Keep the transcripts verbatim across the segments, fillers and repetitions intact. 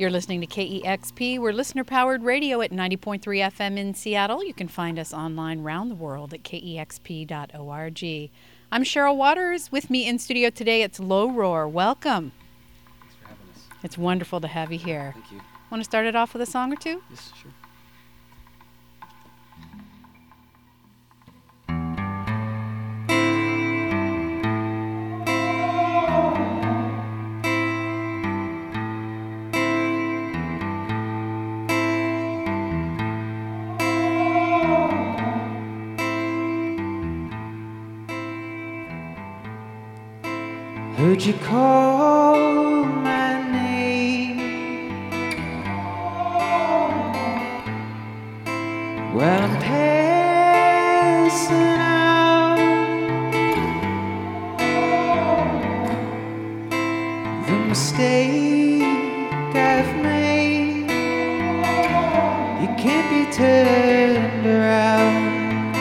You're listening to K E X P. We're listener-powered radio at ninety point three F M in Seattle. You can find us online around the world at K E X P dot org. I'm Cheryl Waters. With me in studio today, it's Low Roar. Welcome. Thanks for having us. It's wonderful to have you here. Thank you. Want to start it off with a song or two? Yes, sure. Heard you call my name while I'm passing out. The mistake I've made, it can't be turned around.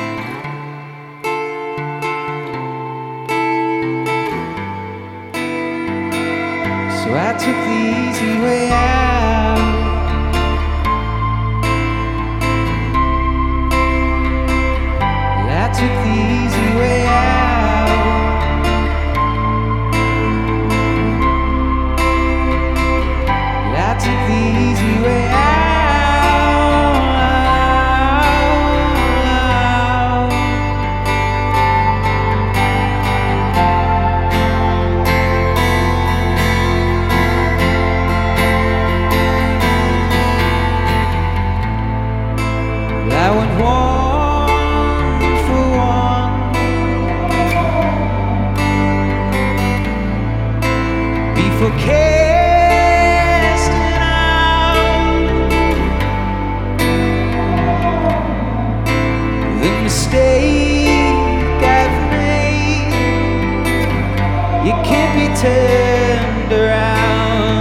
So I took the easy way out. I took the easy way out. I took the easy way out. I went one for one before casting out the mistake I've made. You can't be turned around.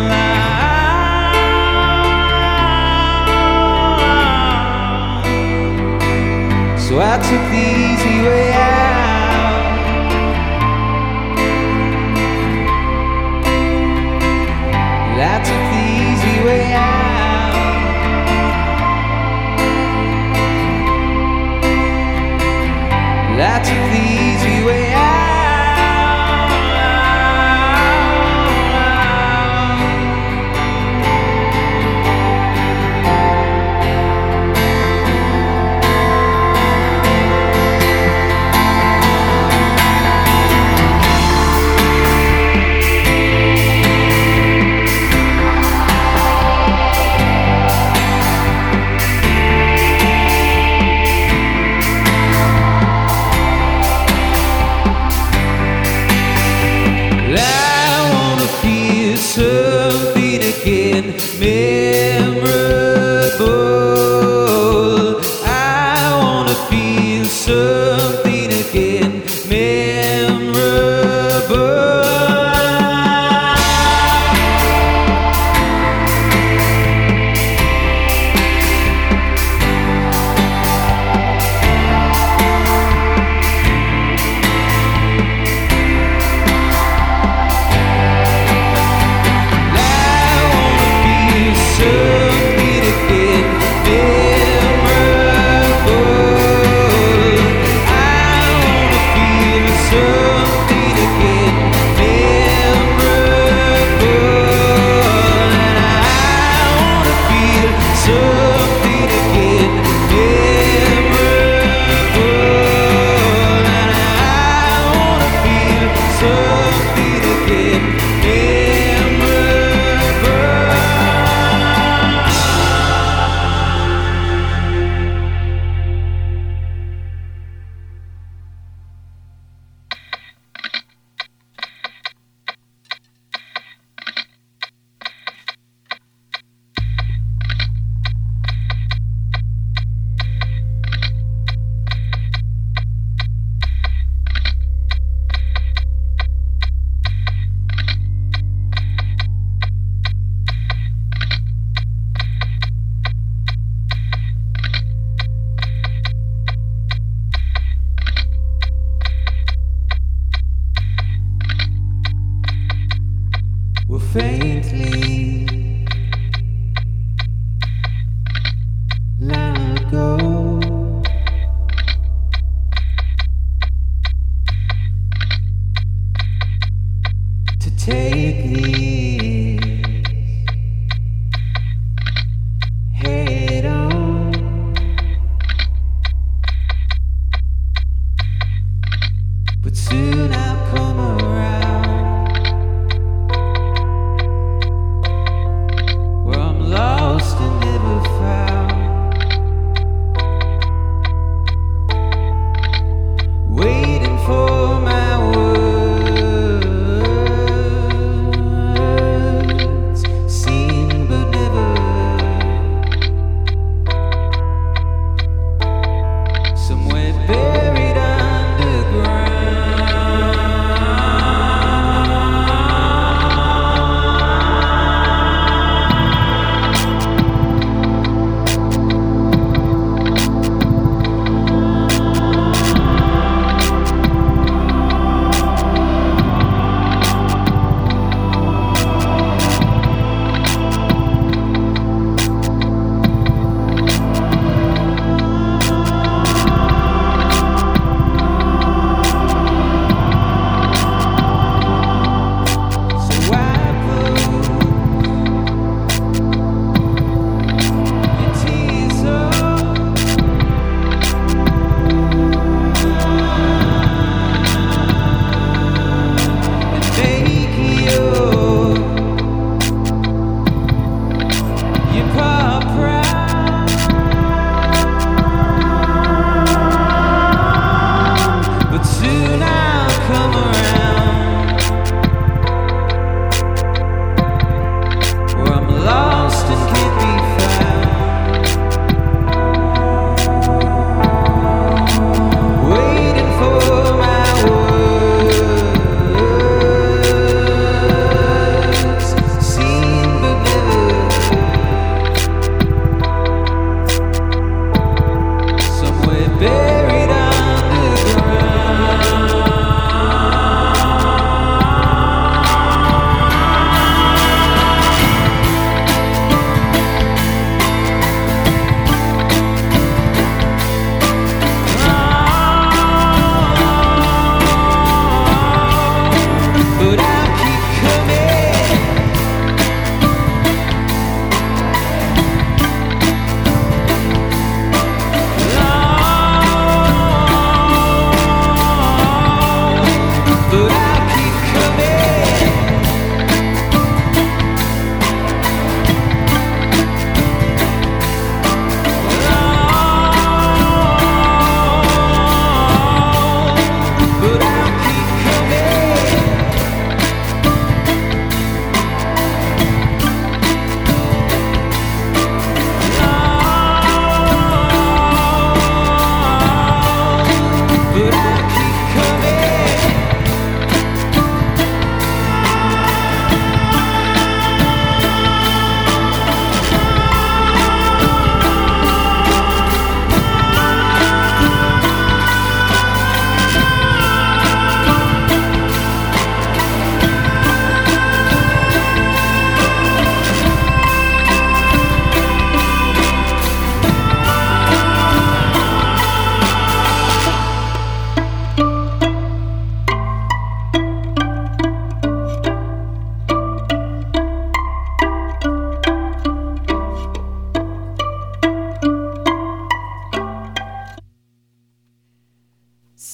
So I took the easy way out. I took the easy way out. I took the easy way out. Something again memorable. I wanna feel something again memorable. So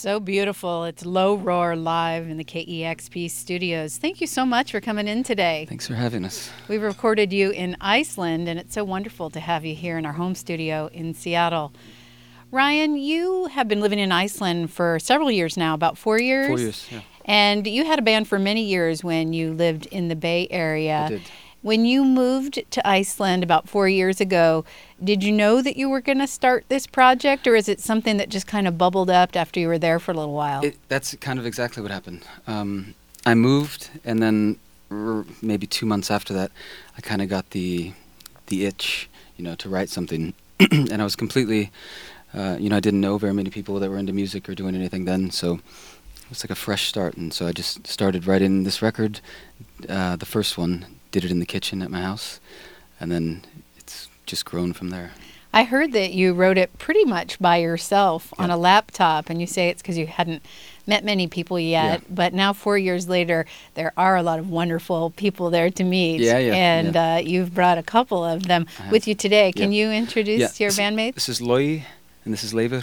So beautiful. It's Low Roar live in the K E X P studios. Thank you so much for coming in today. Thanks for having us. We've recorded you in Iceland, and it's so wonderful to have you here in our home studio in Seattle. Ryan, you have been living in Iceland for several years now, about four years? Four years, yeah. And you had a band for many years when you lived in the Bay Area. I did. When you moved to Iceland about four years ago, did you know that you were going to start this project, or is it something that just kind of bubbled up after you were there for a little while? It, that's kind of exactly what happened. Um, I moved, and then r- maybe two months after that, I kind of got the the itch, you know, to write something. And I was completely, uh, you know, I didn't know very many people that were into music or doing anything then, so it was like a fresh start. And so I just started writing this record, uh, the first one. Did it in the kitchen at my house, and then it's just grown from there. I heard that you wrote it pretty much by yourself Yeah. on a laptop, and you say it's because you hadn't met many people yet, Yeah. but now four years later, there are a lot of wonderful people there to meet, Yeah, yeah, and yeah. Uh, you've brought a couple of them I have. with you today. Can Yeah. you introduce Yeah, your this- bandmates? This is Loy, and this is Leifur,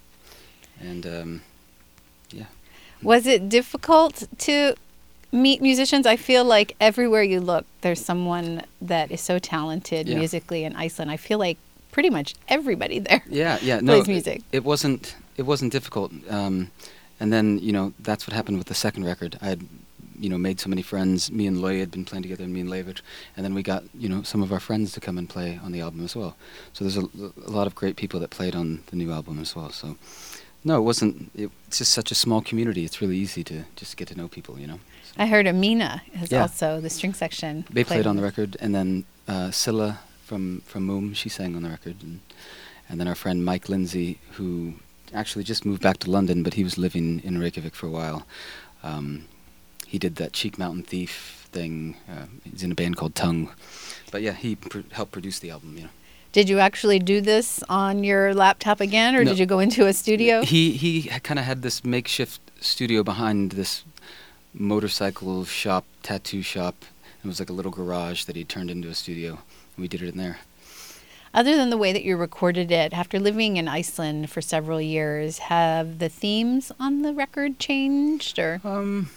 and um, yeah. Was it difficult to meet musicians? I feel like everywhere you look, there's someone that is so talented Yeah. musically in Iceland. I feel like pretty much everybody there Yeah, yeah, no, plays music. It, it wasn't. It wasn't difficult. Um, and then you know that's what happened with the second record. I had, you know, made so many friends. Me and Loy had been playing together, and me and Leifur, and then we got you know some of our friends to come and play on the album as well. So there's a, a lot of great people that played on the new album as well. So no, it wasn't. It, it's just such a small community. It's really easy to just get to know people. You know. So I heard Amina is Yeah. also the string section. they played on the with- record, and then uh, Scylla from from Moom, she sang on the record, and and then our friend Mike Lindsay, who actually just moved back to London, but he was living in Reykjavik for a while. Um, he did that Cheek Mountain Thief thing. Uh, he's in a band called Tongue, but yeah, he pr- helped produce the album. You know, Did you actually do this on your laptop again, or No. did you go into a studio? he he kind of had this makeshift studio behind this motorcycle shop, tattoo shop. It was like a little garage that he turned into a studio, and we did it in there. Other than the way that you recorded it, after living in Iceland for several years, have the themes on the record changed, or? Um,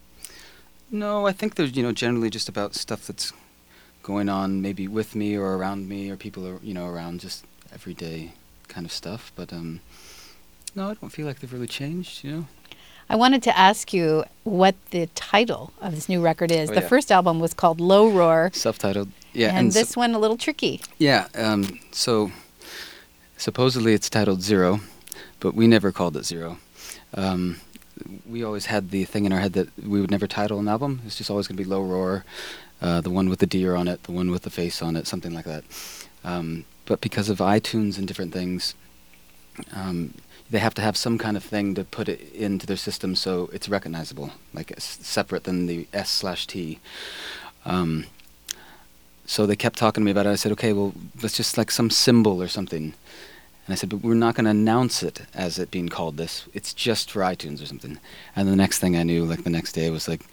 no, I think there's, you know, generally just about stuff that's going on maybe with me or around me or people, are, you know, around, just everyday kind of stuff. But, um, no, I don't feel like they've really changed, you know? I wanted to ask you what the title of this new record is. Oh, the yeah. first album was called Low Roar, Self-titled. Yeah. and so- this one a little tricky. Yeah, um, so supposedly it's titled Zero, but we never called it Zero. Um, we always had the thing in our head that we would never title an album. It's just always going to be Low Roar, uh, the one with the deer on it, the one with the face on it, something like that. Um, but because of iTunes and different things, um, they have to have some kind of thing to put it into their system so it's recognizable, like it's separate than the S slash T. Um, so they kept talking to me about it. I said, okay, well, let's just like some symbol or something. And I said, but we're not going to announce it as it being called this. It's just for iTunes or something. And the next thing I knew, like the next day, was like,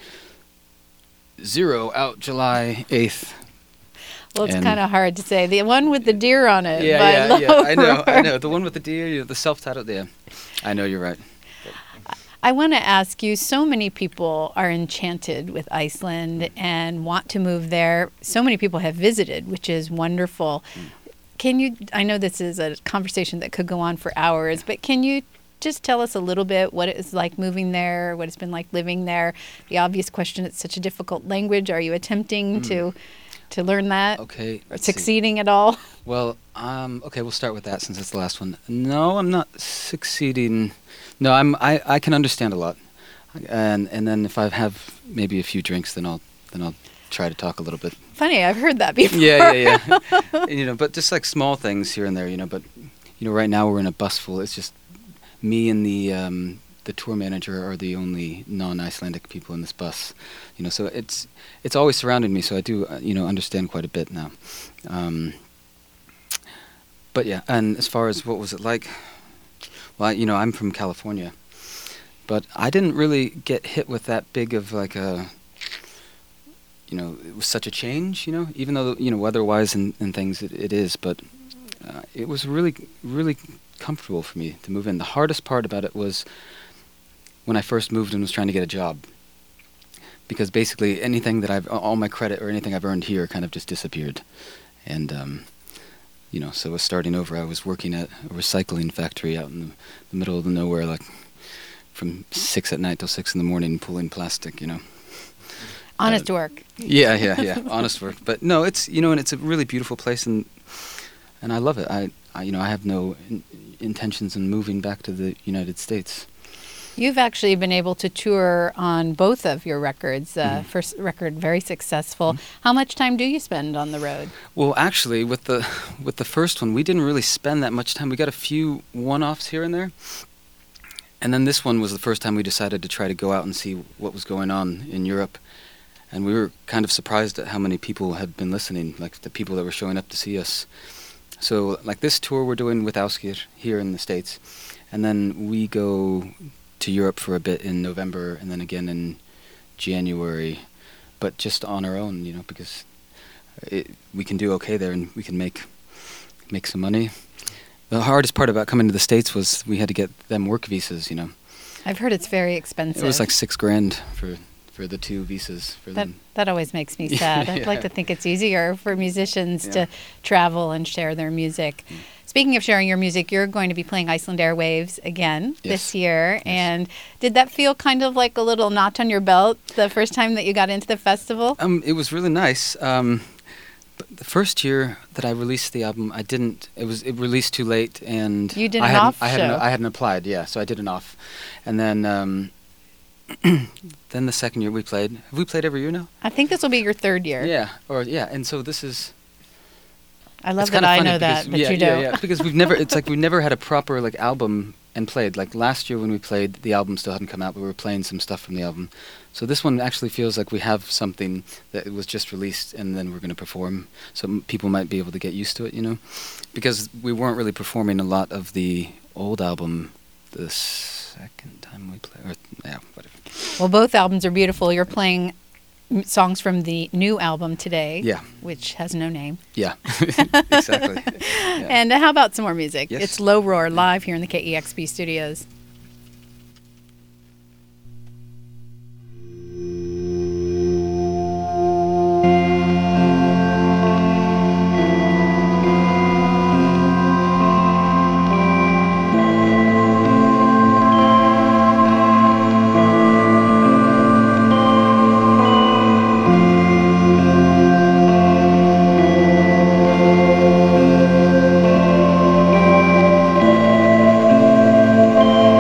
Zero out July eighth. Well, it's And- kind of hard to say. The one with the deer on it. Yeah, by yeah, yeah. Low I know, I Roar. know. The one with the deer, you know, the self-titled, yeah. I know, you're right. I want to ask you, so many people are enchanted with Iceland and want to move there. So many people have visited, which is wonderful. Can you, I know this is a conversation that could go on for hours, but can you just tell us a little bit what it's like moving there, what it's been like living there? The obvious question, it's such a difficult language. Are you attempting to to learn that? Okay. Or let's see. succeeding at all? Well, um, okay, we'll start with that since it's the last one. No, I'm not succeeding. No, I'm. I, I can understand a lot, and and then if I have maybe a few drinks, then I'll then I'll try to talk a little bit. Funny, I've heard that before. Yeah, yeah, yeah. You know, but just like small things here and there, you know. But you know, right now we're in a bus full. It's just me and the um, the tour manager are the only non-Icelandic people in this bus. You know, so it's it's always surrounded me. So I do uh, you know understand quite a bit now. Um, but yeah, and as far as what was it like, well, I, you know, I'm from California, but I didn't really get hit with that big of like a. You know, it was such a change, you know, even though, you know, weather-wise and, and things, it, it is, but uh, it was really, really comfortable for me to move in. The hardest part about it was when I first moved and was trying to get a job. Because basically anything that I've, all my credit or anything I've earned here kind of just disappeared. And, um, you know, so I was starting over. I was working at a recycling factory out in the, the middle of the nowhere, like from six at night till six in the morning, pulling plastic, you know. Honest uh, work. Yeah, yeah, yeah, honest work. But no, it's, you know, and it's a really beautiful place, and and I love it. I, I you know, I have no in, intentions in moving back to the United States. You've actually been able to tour on both of your records. Uh, Mm-hmm. First record, very successful. Mm-hmm. How much time do you spend on the road? Well, actually, with the with the first one, we didn't really spend that much time. We got a few one-offs here and there, and then this one was the first time we decided to try to go out and see what was going on in Europe. And we were kind of surprised at how many people had been listening, like the people that were showing up to see us. So, like this tour we're doing with Ásgeir here in the States, and then we go to Europe for a bit in November, and then again in January, but just on our own, you know, because it, we can do okay there, and we can make make some money. The hardest part about coming to the States was we had to get them work visas, you know. I've heard it's very expensive. It was like six grand for for the two visas for That them. that always makes me sad. I'd like Yeah. to think it's easier for musicians Yeah. to travel and share their music. Mm. Speaking of sharing your music, you're going to be playing Iceland Airwaves again Yes. this year. Yes. And did that feel kind of like a little notch on your belt the first time that you got into the festival? Um, it was really nice. Um, but the first year that I released the album, I didn't. It was it released too late, and You did I an hadn't, off I hadn't, show. I hadn't applied. Yeah, so I did an off, and then um, then the second year we played. Have we played every year now? I think this will be your third year. Yeah, or yeah, and so this is. I love it's that kinda I funny know because- that, but yeah, you yeah, don't. Yeah, because we've never. It's like we've never had a proper like album and played. Like last year when we played, the album still hadn't come out, but we were playing some stuff from the album. So this one actually feels like we have something that was just released, and then we're going to perform. So m- people might be able to get used to it, you know, because we weren't really performing a lot of the old album the second time we played. Or yeah, whatever. Well, both albums are beautiful. You're playing m- songs from the new album today, Yeah, which has no name. yeah, exactly. Yeah. And uh, how about some more music? Yes. It's Low Roar live here in the K E X P studios. Thank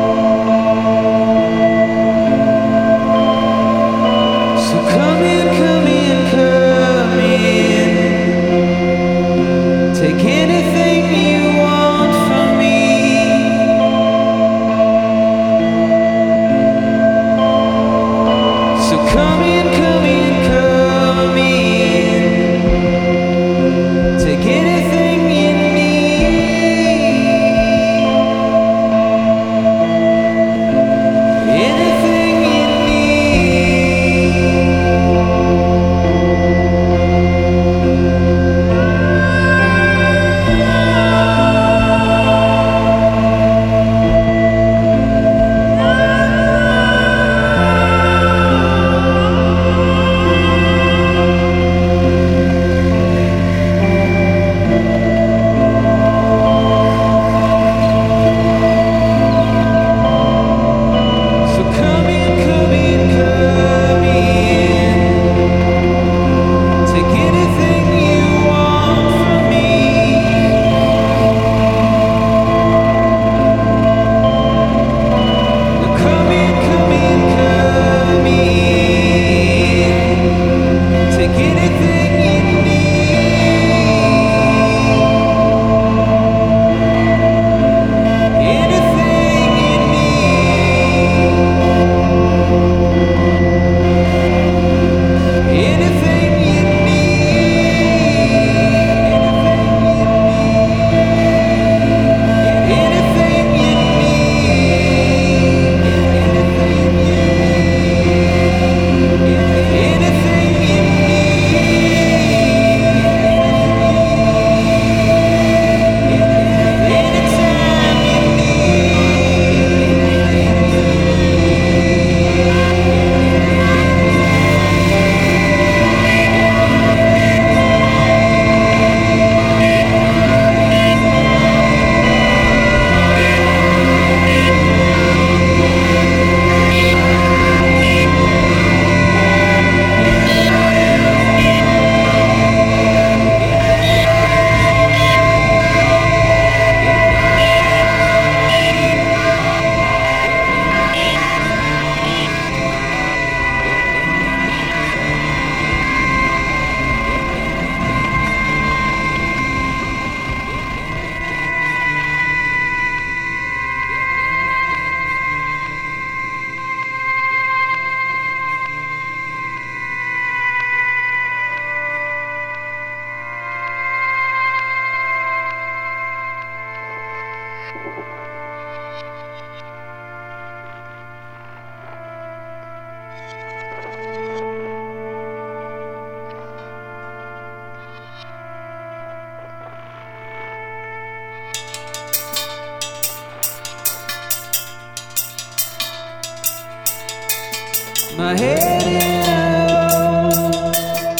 my head in a hole.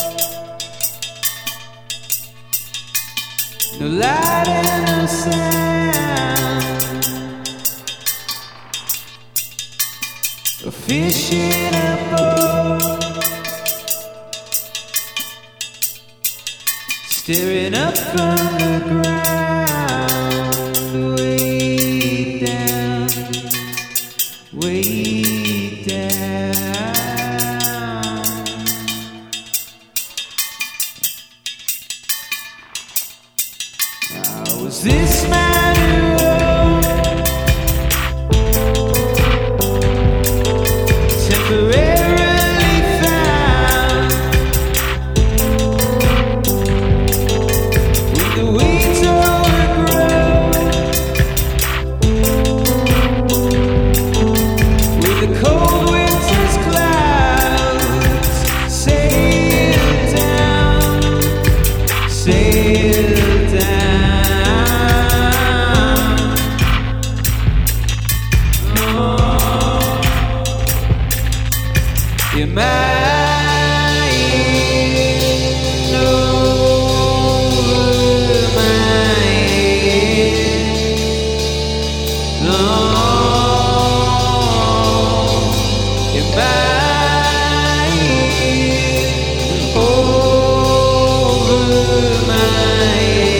No light and no sound. A fish in a bowl, staring up from the ground, way down, way down. Now, was this man who temporarily found when the weeds overgrow, with the cold winter's clouds sail down, sail down. Oh, you might over my head. No, you might over my head.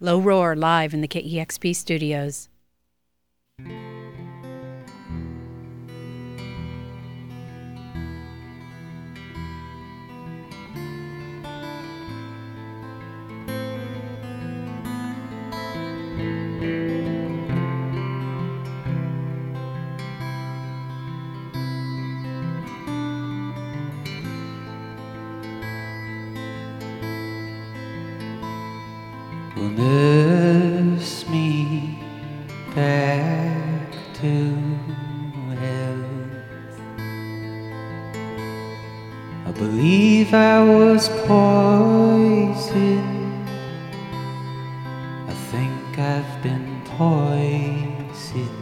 Low Roar live in the K E X P studios. Will nurse me back to health. I believe I was poisoned. I think I've been poisoned.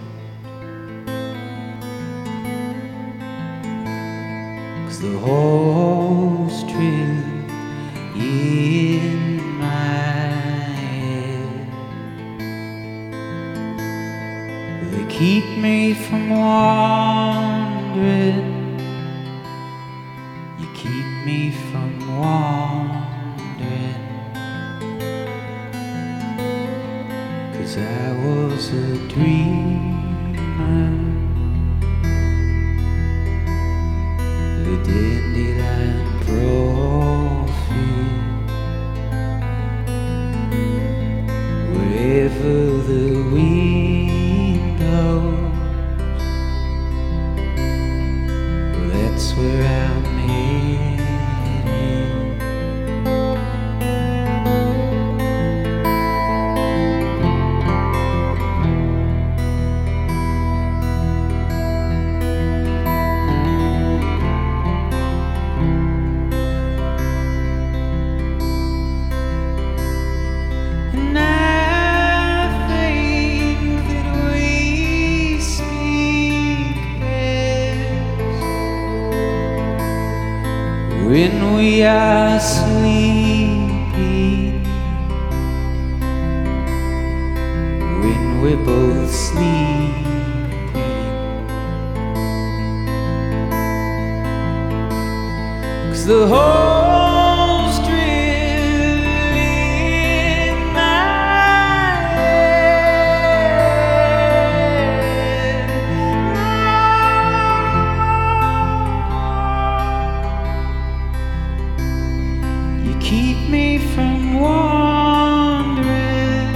'Cause the hole's drilled in my keep me from wandering. You keep me from wandering. 'Cause I was a dreamer. The dandelion prophet. Wherever the wind knows, well, that's where I'm headed. And I think that we speak best when we are sleeping, when we're both sleeping. 'Cause the hole's drilled in my head. You keep me from wandering.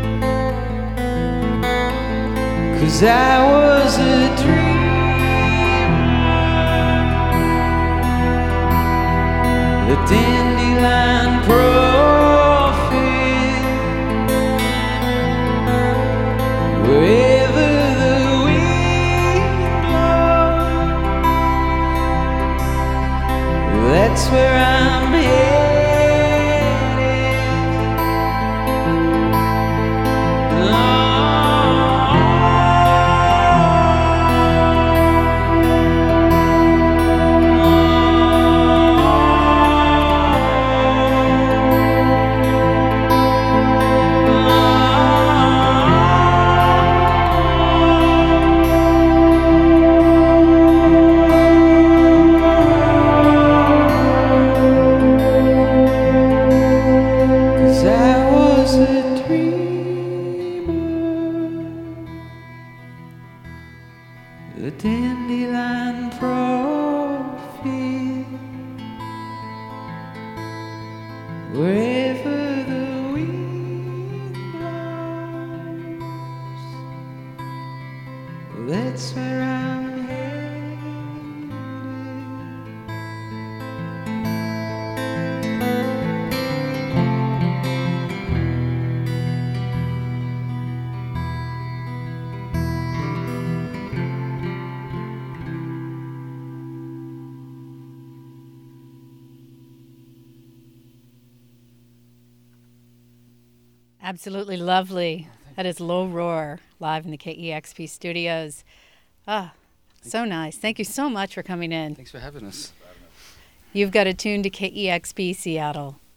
'Cause I was a dreamer. The dandelion prophet. Wherever the wind blows, that's where I'm headed. The dandelion prophet. Wherever the wind blows, well, that's where I'm headed. Absolutely lovely. That is Low Roar live in the K E X P studios. Ah, so nice. Thank you so much for coming in. Thanks for having us. You've got a tune to K E X P Seattle.